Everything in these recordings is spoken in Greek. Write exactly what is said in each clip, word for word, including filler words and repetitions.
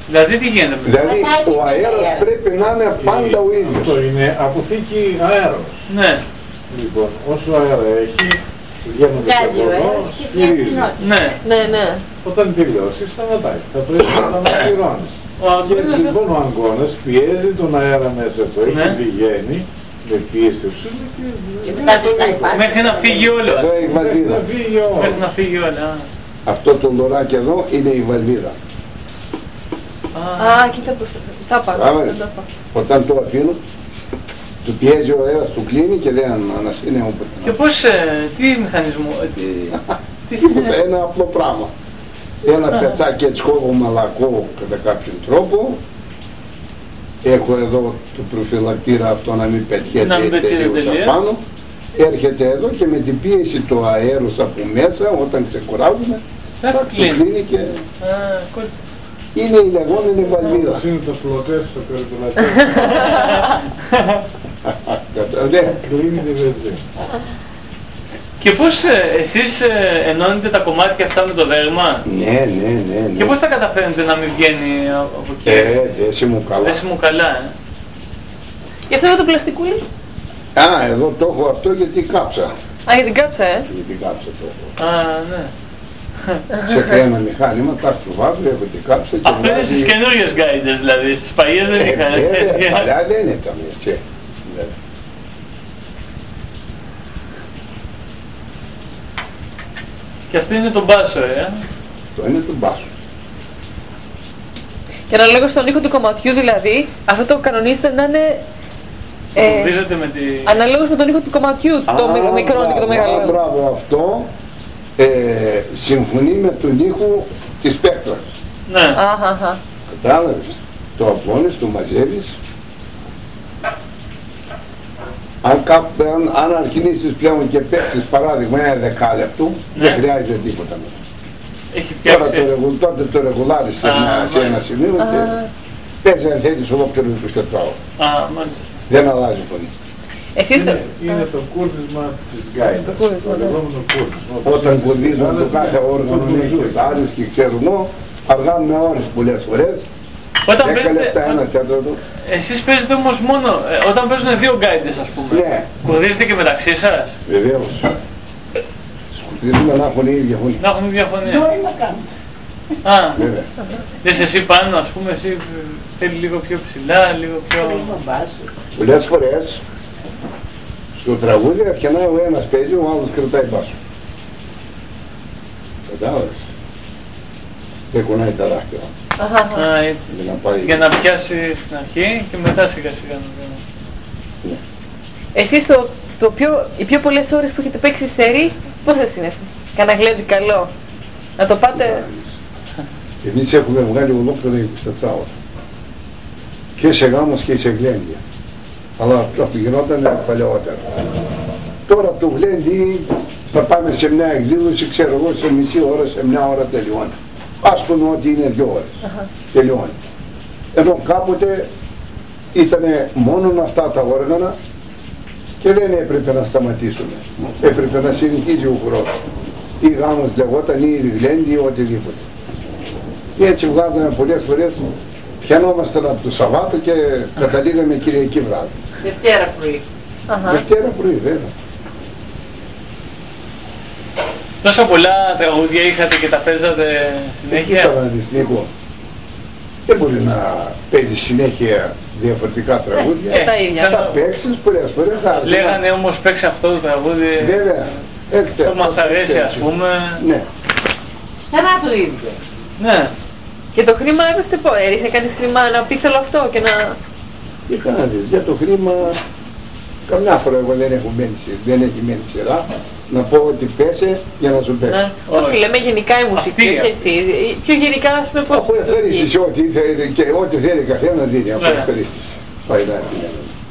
Δηλαδή τι γίνεται? Δηλαδή ο αέρας πρέπει να είναι πάντα ο ίδιος. Αυτό είναι αποθήκη αέρος. Ναι. Λοιπόν, όσο αέρα έχει, βγαίνουν και από εδώ, γυρίζει. Ναι. Ναι, ναι. Όταν τελειώσει, σταματάει. Θα πρέπει να τα αναπληρώνεις. Και έτσι λοιπόν ο αγκώνας πιέζει τον αέρα μέσα του, έχει πηγαίνει με πίεση σου και μέχρι να φύγει όλο. Εδώ η βαλβίδα. Μέχρι να φύγει όλο. Αυτό το λωράκι εδώ είναι η βαλβίδα. Α, κοίτα πως τα πάω. Όταν το αφήνω, του πιέζει ο αέρας, του κλείνει και δεν αναστήνει όποτε. Και πώς, τι μηχανισμό, τι... Τίποτα, ένα απλό πράγμα. Ένα πετσάκι έτσι κόβω μαλακό κατά κάποιον τρόπο. Έχω εδώ το προφυλακτήρα αυτό να μην πετιέται τελείως απάνω. Έρχεται εδώ και με την πίεση του αέρος από μέσα, όταν ξεκουράζουμε, θα το κλείνει και... Είναι η λεγόμενη βαλβίδα. Είναι το πλωτές στο περιτουλατέρ. Κλείνει τη βενζίνη. Και πώς ε, εσείς ε, ενώνετε τα κομμάτια αυτά με το δέρμα? Ναι, ναι, ναι, ναι. Και πώς θα καταφέρετε να μην βγαίνει από εκεί? Ε, δέσει μου καλά. Δέσει μου καλά, ε. Και αυτό εδώ το πλαστικούλι? Α, εδώ το έχω αυτό γιατί κάψα. Α, για την κάψα, ε. Για την κάψα το έχω. Α, ναι. Σε ένα μηχάνημα, τα του βάζω, έχω την κάψα και αυτό είναι στις καινούργιες γκάιντες δηλαδή, στις παλιές δεν είχαν. Ε, παλιά δεν ήταν έτσι. Και αυτό είναι το μπάσο, ε. Αυτό είναι το μπάσο. Και αναλόγως στον ήχο του κομματιού δηλαδή, αυτό το κανονίστε να είναι... Ε, με τη... αναλόγως με τον ήχο του κομματιού, α, το μικρό και το μεγάλο. Α, μπράβο, αυτό ε, συμφωνεί με τον ήχο της πέκτρας. Ναι. Αχαχα. Κατάλαβες, το απλώνεις, το μαζεύεις. Αν, αν, αν αρχινήσεις πλέον και παίξεις παράδειγμα ένα δεκάλεπτο, ναι, δεν χρειάζεται τίποτα μετά. Έχει Τώρα το, ρεγου, τότε το ρεγουλάρεις σε, σε ένα σημείο α, και παίζει αν θέλεις ολόκληρο είκοσι ώρες. Α, μάλιστα. Δεν αλλάζει πολύ. Εσείς είναι, το... είναι το κούρδισμα της γκάιτας, το, το λεγόμενο κούρδισμα. Όταν κουρδίζουν το κάθε όργανο έχει άλλες και ξέρω εγώ, αργά με ώρες πολλές φορές. Όταν παίζετε, εσείς παίζετε όμως μόνο, ε, όταν παίζουν δύο γκάιντες ας πούμε, ναι, κουρδίζετε και μεταξύ σας? Βεβαίως. Σκουρδίζουμε να έχουν η ίδια φωνή. Να έχουν η ίδια φωνή. Α, βέβαια. Δες εσύ πάνω ας πούμε, εσύ θέλει λίγο πιο ψηλά, λίγο πιο... Πολλές φορές στο τραγούδι αρχινά ο ένας παίζει, ο άλλος κρατάει μπάσο. Κατάλαβες. Δεν κουνάει τα δάχτυλα. Α, έτσι. Για να, πάει... για να πιάσει στην αρχή και μετά σιγά σιγά να βγαίνει. Ναι. Εσείς το, το πιο, οι πιο πολλές ώρες που έχετε παίξει σερί, πόσες είναι? Κανένα γλέντι καλό. Να το πάτε... Εμείς έχουμε βγάλει ολόκληρα είκοσι τέσσερις ώρες. Και σε γάμος και σε γλέντια. Αλλά αυτό γινόταν παλαιότερα. Τώρα το γλέντι θα πάμε σε μια εκδήλωση, ξέρω εγώ, σε μισή ώρα, σε μια ώρα τελειώνει. Ας πούμε ότι είναι δύο ώρες. Uh-huh. Τελειώνει. Ενώ κάποτε ήταν μόνο αυτά τα όργανα και δεν έπρεπε να σταματήσουμε. Έπρεπε να συνεχίζει ο χρόνος. Ή γάμος λεγόταν ή γλέντι ή οτιδήποτε. Και έτσι βγάζαμε πολλές φορές, πιανόμασταν από το Σαββάτο και καταλήγαμε Κυριακή βράδυ. Δευτέρα πρωί. Uh-huh. Δευτέρα πρωί, βέβαια. Τόσα πολλά τραγούδια είχατε και τα παίζατε συνέχεια? Κοίτα να δεις, Νίκο. Δεν μπορεί να παίζει συνέχεια διαφορετικά τραγούδια. Ε, τα ίδια. Θα παίξεις πολλές φορές. Σας λέγανε όμως παίξει αυτό το τραγούδι. Βέβαια. Το μας αρέσει ας πούμε. Ναι. Καλά το ίδιο. Ναι. Και το χρήμα έπεφτε πω, έριχνε κανείς χρήμα να πει θέλω αυτό και να... Κοίτα να δεις, για το χρήμα καμιά φορά εγώ δεν έχω μένει, δεν έχει μένει σειρά να πω ότι πέσε για να σου πέσει. Όχι, λέμε γενικά η μουσική, όχι εσύ. Πιο γενικά ας πούμε πώς... Από ευχαρίστηση, ό,τι θέλει και ό,τι θέλει καθένα δίνει από ευχαρίστηση. Πάει να πει.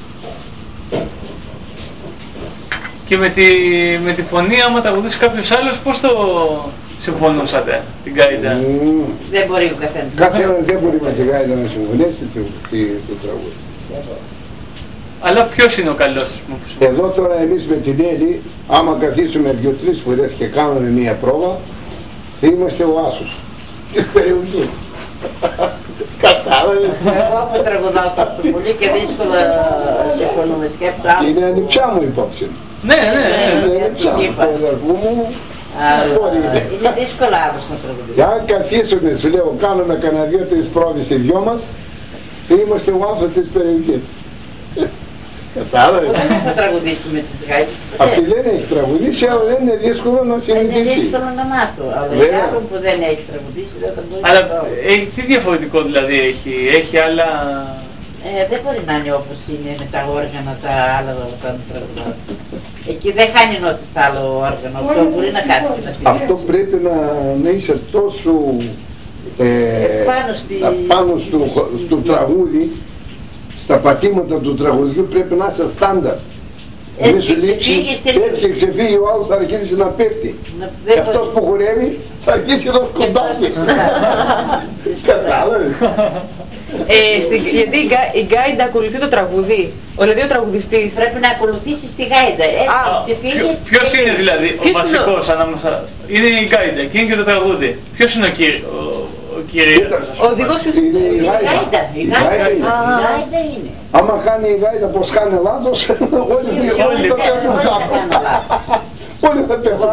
Και με τη, με τη φωνή, άμα τραγουδήσει κάποιος άλλος, πώς το συμφωνούσατε, την γκάιντα? Mm. Δεν μπορεί ο καθένας. Καθένας δεν μπορεί με την γκάιντα να συμφωνήσει το τραγούδι. Αλλά ποιος είναι ο καλός, ας πούμε? Εδώ τώρα εμείς με την Έλλη, άμα καθίσουμε δύο-τρεις φορές και κάνουμε μία πρόβα, θα είμαστε ο άσος της περιοχής. Εγώ που τραγουδάω τόσο πολύ και δύσκολα συμφωνούμε, σκέψω. Είναι ανιψιά μου υπόψη. Ναι, ναι, Είναι ανιψιά μου, το αδερφού μου. Είναι δύσκολα άλλος να τραγουδήσει. Για αν καθίσουμε, σου λέω, κάνουμε κανένα δύο-τρεις πρόβες οι δυο μας και είμαστε ο άνθρωπος της περιοχής. Κατάλαβες. Δεν έχω τραγουδήσει με τις γάιτες. Αυτή δεν έχει τραγουδήσει, αλλά δεν είναι δύσκολο να συνειδητήσει. Είναι δύσκολο να μάθω, αλλά για άλλον που δεν έχει τραγουδήσει δεν θα μπορείς. Αλλά έχει, τι διαφορετικό δηλαδή έχει, έχει άλλα... Ε, δεν μπορεί να είναι όπως είναι με τα όργανα, τα άλλα όταν τραγουδάς. Εκεί δεν χάνει νότι στα άλλο όργανο, αυτό μπορεί να χάσει και να πει. Αυτό πρέπει να, να είσαι τόσο ε, πάνω, στη... πάνω στο, στο τραγούδι, στα πατήματα του τραγουδιού πρέπει να είσαι στάνταρ. Μη σου λείψει, έτσι και ξεφύγει ο άλλος θα αρχίσει να πέφτει. Και αυτός που χορεύει θα αρχίσει να σκοντάσει. Κατάλαβες. Γιατί η γκάιντα ακολουθεί το τραγούδι, δηλαδή ο τραγουδιστής. Πρέπει να ακολουθήσεις τη γάιντα, έτσι ξεφύγεις. Ποιος είναι δηλαδή ο βασικός ανάμεσα, είναι η γκάιντα και είναι και το τραγούδι. Ποιος είναι ο κυρίαρχος? Ο οδηγός ποιος είναι? Η γάιντα, η γάιντα είναι. Άμα κάνει η γάιντα πως κάνει λάθος, όλοι θα πέσουν κάτω. Όλοι θα πέσουν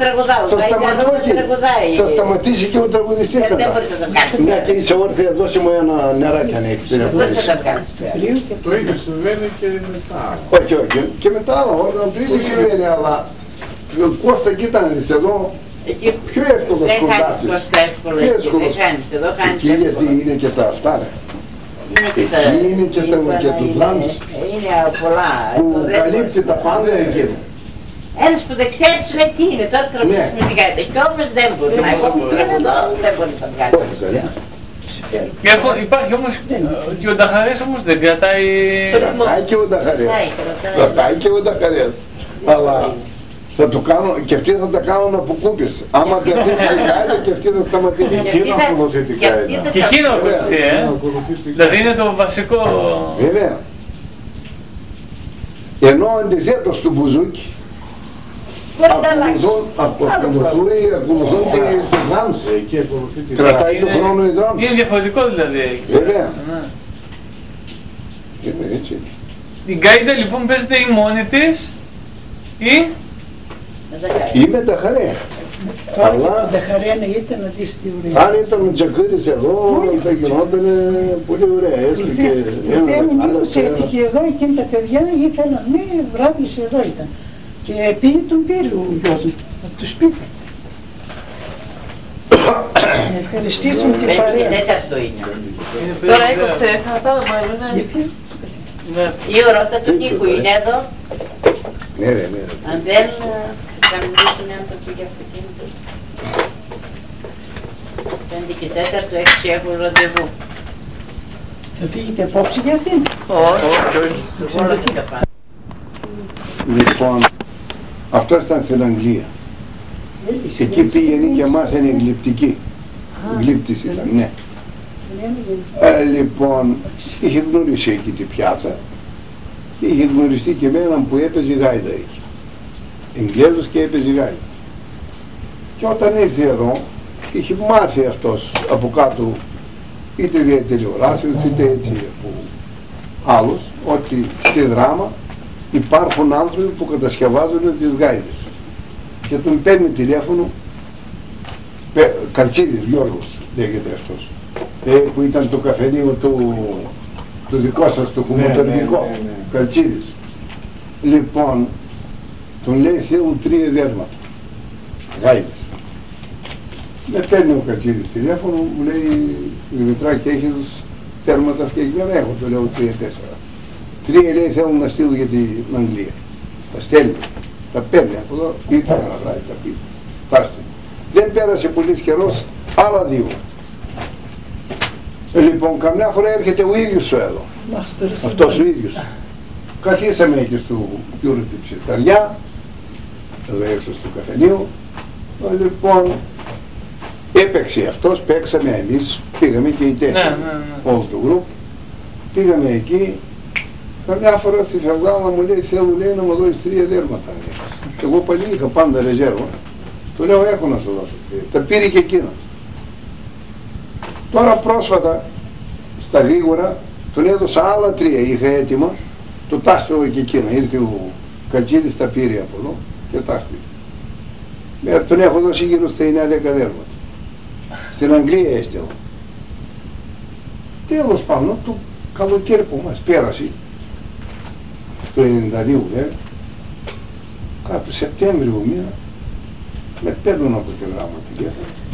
κάτω. Θα σταματήσει και ο τραγουδιστής μετά. Μια και είσαι όρθια, δώσε μου ένα νεράκι αν έχεις. Το ίδιο συμβαίνει και μετά. Όχι, όχι, και μετά όταν πριν συμβαίνει, αλλά Κώστα κοίτανες εδώ, πιο εύκολο σκοντάσεις. Πιο εύκολο σκοντάσεις. Εκεί γιατί είναι και τα αυτά. Εκεί είναι και το drums που καλύπτει τα πάντα εκεί. Ένας που δεν ξέρει σου λέει τι είναι, τώρα τραγουδίσει με την γάιντα και όμως δεν μπορεί να έχει εδώ, δεν μπορεί να βγάλει. Υπάρχει όμως και ο Νταχαρές όμως δεν κρατάει... Κρατάει και ο Νταχαρές. Κρατάει και ο Νταχαρές. Αλλά θα το κάνω, και αυτοί θα τα κάνουν από κούπες. Άμα κρατήσει την γάιντα και αυτοί θα σταματήσει. Και εκείνο ακολουθεί την γάιντα. Και εκείνο ακολουθεί, ε. Δηλαδή είναι το βασικό... Βέβαια. Ενώ αντιθέτως του μπουζούκι, ακολουθούν τη drums. Κρατάει το χρόνο η drums. Είναι διαφορετικό δηλαδή. Βέβαια. Είναι έτσι. Η γκάιντα λοιπόν παίζεται η μόνη της ή... Ή με τα χαρέ. Αλλά τα χαρέ να ήταν να δεις τι ωραία. αν ήταν ο Τζακύρης εδώ θα γινόταν πολύ ωραία. Έμεινε λίγος έτυχε εδώ, εκείνη τα παιδιά ήθελαν, ναι, βράδυς εδώ ήταν. Και πήγε τον πήρε ο γιος μου, από το σπίτι. Να ευχαριστήσουμε την παρέα. Τέταρτο είναι. Τώρα είμαστε, θα πάμε μάλλον. Η ρώτα του Νίκου είναι εδώ. Ναι, ναι, ναι. Αν δεν θα μιλήσουν άνθρωποι για αυτοκίνητο. Πέντε και τέταρτο, έξι έχουν ραντεβού. Θα φύγετε απόψε για αυτήν? Όχι, όχι. Όλα και τα πάντα. Λοιπόν, αυτό ήταν στην Αγγλία. Εκεί πήγαινε και εμάς είναι γλυπτική. Γλύπτης ήταν, ναι. Ε, λοιπόν, είχε γνωρίσει εκεί τη πιάτσα και είχε γνωριστεί και με έναν που έπαιζε γάιντα εκεί. Εγγλέζος και έπαιζε γάιντα. Και όταν ήρθε εδώ, είχε μάθει αυτός από κάτω είτε δια τηλεοράσεως είτε έτσι από άλλους, ότι στη δράμα υπάρχουν άνθρωποι που κατασκευάζουν τις γάιδες. Και τον παίρνει τηλέφωνο, Καλτσίδης Γιώργος λέγεται αυτός, ε, που ήταν το καφενείο του, του δικό σας, το κομμωτορικό, ναι, ναι, ναι, ναι. Καλτσίδης. Λοιπόν, τον λέει θέλουν τρία δέρματα, γάιδες. Με παίρνει ο Καλτσίδης τηλέφωνο, μου λέει Δημητράκη έχεις τέρματα φτιαγμένα? Έχω, το λέω τρία τέσσερα. Τρία λέει θέλουν να στείλουν για την Αγγλία. Τα στέλνει, τα παίρνει από εδώ, ήρθε να βράει τα πει. Πάστε. Δεν πέρασε πολύς καιρός, άλλα δύο. Λοιπόν, καμιά φορά έρχεται ο ίδιος εδώ. Αυτός ο ίδιος. Καθίσαμε εκεί στο πιούρο της ψευταριά, εδώ έξω στο καφενείο. Λοιπόν, έπαιξε αυτός, παίξαμε εμείς, πήγαμε και οι τέσσερις, όλο το γκρουπ. Πήγαμε εκεί. Καμιά φορά στη φευγάλα μου λέει, θέλω λέει να μου δώσεις τρία δέρματα. Και εγώ πάλι είχα πάντα ρεζέρβα. Του λέω έχω να σου δώσω. Τα πήρε και εκείνος. Τώρα πρόσφατα στα γρήγορα, τον έδωσα άλλα τρία, είχα έτοιμα, το τάστρωγα και εκείνα, ήρθε ο Κατζίδης, τα πήρε από εδώ και τάστρωγε. Ε, τον έχω δώσει γύρω στα εννιά δέκα δέρματα. Στην Αγγλία έστειλα. Τέλος πάντων, το καλοκαίρι που μας πέρασε, το ενενήντα δύο βέβαια, κάτω Σεπτέμβριο μήνα, με παίρνουν από τη γράμματα και